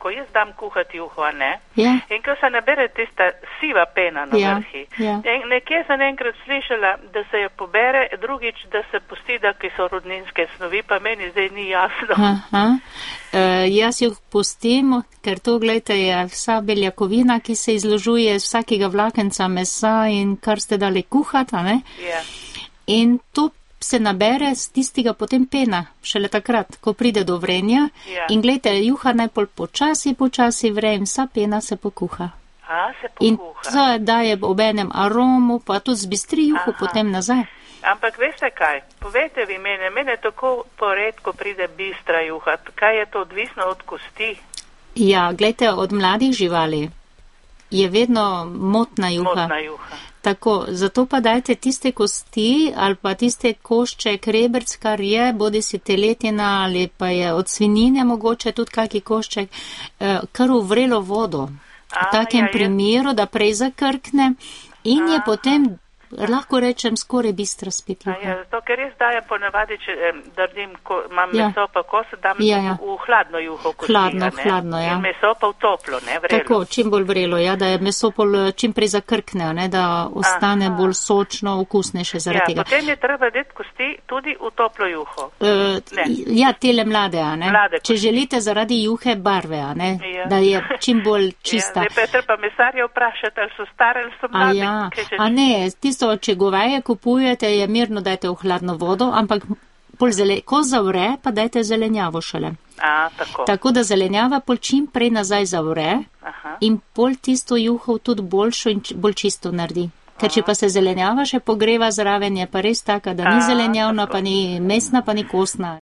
ko jaz dam kuhati juho, ne? Ja. In ko se nabere tista siva pena na vrhi. Ja. In nekje sem enkrat slišala, da se jo pobere, drugič, da se pusti, da kisorodninske snovi, pa meni zdaj ni jasno. Aha. Jaz jo pustim, ker to, gledajte, je vsa beljakovina, ki se izložuje iz vsakega vlakenca mesa in kar ste dali kuhati, ne? Ja. In to se nabere z tistega potem pena, šele takrat, ko pride do vrenja. Ja. In gledajte, juha najpol počasi vre in vsa pena se pokuha. Se pokuha. In to daje obenem aromu, pa tudi zbistri juho potem nazaj. Ampak veste kaj, povejte vi mene tako poredko pride bistra juha, kaj je to odvisno od kosti? Ja, gledajte, od mladih živali je vedno motna juha. Motna juha. Tako, zato pa dajte tiste kosti ali pa tiste košček, rebrc, kar je, bodi si teletina ali pa je od svinjine mogoče tudi kaki košček, kar v vrelo vodo. V takem primeru, da prej zakrkne in je potem, lahko rečem, skoraj bistra spet juha. Zato, ker jaz dajem ponavadi, če drdim, ko imam meso pa koso, dam v hladno juho kosti. Hladno, ja. In meso pa v toplo, ne, vrelo. Tako, čim bolj vrelo, ja, da je meso čim prej zakrkne, ne, da ostane bolj sočno, okusnejše zaradi tega. Potem je treba deti kosti tudi v toplo juho. Ja, tele mlade, a ne. Mlade če želite zaradi juhe barve, a ne, da je čim bolj čista. Zdaj pa je treba mesarja vprašati, ali so stare, ali so mlade. A ne, tisto, če goveje kupujete, je mirno dajte v hladno vodo, ampak ko zavre, pa dajte zelenjavo šele. Tako da zelenjava pol čim prej nazaj zavre in pol tisto juho tudi boljšo in bolj čisto naredi. Ker če pa se zelenjava še pogreva zraven, je pa res taka, da ni zelenjavna, pa ni mesna, pa ni kostna.